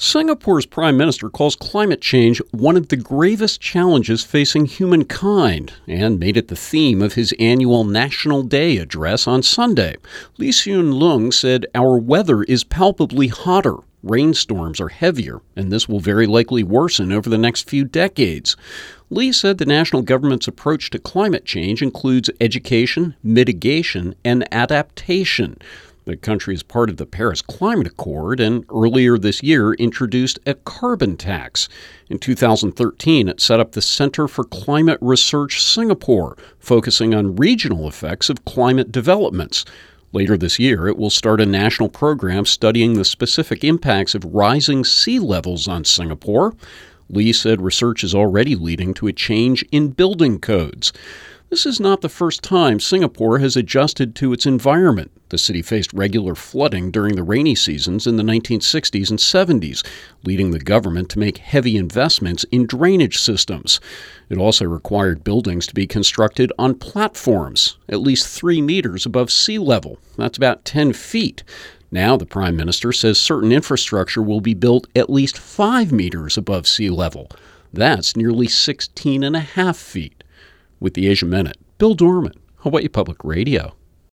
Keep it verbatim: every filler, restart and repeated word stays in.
Singapore's prime minister calls climate change one of the gravest challenges facing humankind and made it the theme of his annual National Day address on Sunday. Lee Hsien Loong said our weather is palpably hotter. Rainstorms are heavier, and this will very likely worsen over the next few decades. Lee said the national government's approach to climate change includes education, mitigation, and adaptation. The country is part of the Paris Climate Accord and earlier this year introduced a carbon tax. In two thousand thirteen, it set up the Center for Climate Research Singapore, focusing on regional effects of climate developments. Later this year, it will start a national program studying the specific impacts of rising sea levels on Singapore. Lee said research is already leading to a change in building codes. This is not the first time Singapore has adjusted to its environment. The city faced regular flooding during the rainy seasons in the nineteen sixties and seventies, leading the government to make heavy investments in drainage systems. It also required buildings to be constructed on platforms, at least three meters above sea level. That's about ten feet. Now the Prime Minister says certain infrastructure will be built at least five meters above sea level. That's nearly sixteen and a half feet. With the Asia Minute, Bill Dorman, Hawaii Public Radio.